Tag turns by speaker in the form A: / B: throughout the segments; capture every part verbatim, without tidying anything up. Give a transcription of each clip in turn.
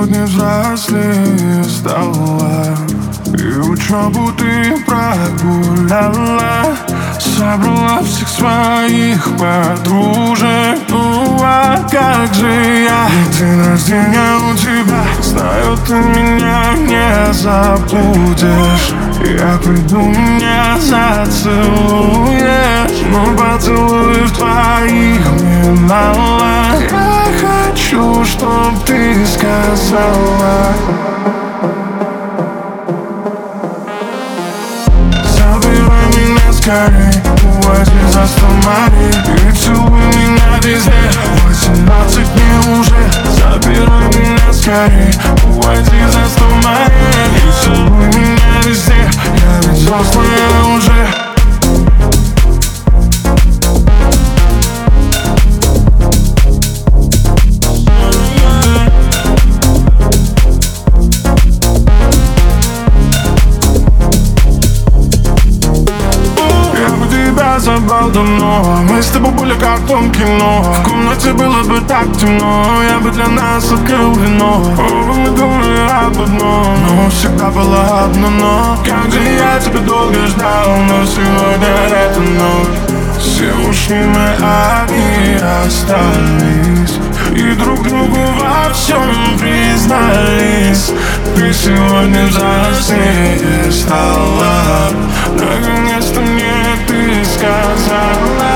A: сегодня взрослее стала, и учебу ты прогуляла. Собрала всех своих подружек. Ну а как же я? И день рождения у тебя. Знаю, ты меня не забудешь. Я приду, меня зацелуешь. Но поцелуев твоих мне мало. Я хочу, чтоб ты сказала: забирай меня скорей, увози за сто миль и целуй меня везде. Восемнадцать мне уже. Забирай меня скорей, увози за сто миль и целуй меня везде. Я ведь взрослая уже. Забрал давно. Мы с тобой были как в том кино. В комнате было бы так темно. Я бы для нас открыл вино. Оба мы думали об одном, но всегда было одно но. Как же я тебя долго ждал, но сегодня это ночь. Все ушли, мы одни остались, и друг другу во всем признались. Ты сегодня взрослее стала. Наконец-то мне ты сказала: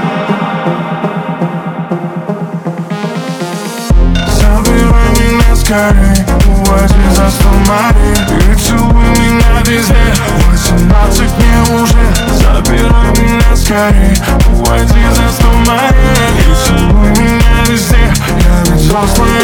A: забирай меня скорей, увози за сто миль и целуй меня везде. Восемнадцать мне уже. Забирай меня скорей, увози за сто миль и целуй меня везде. Я ведь взрослая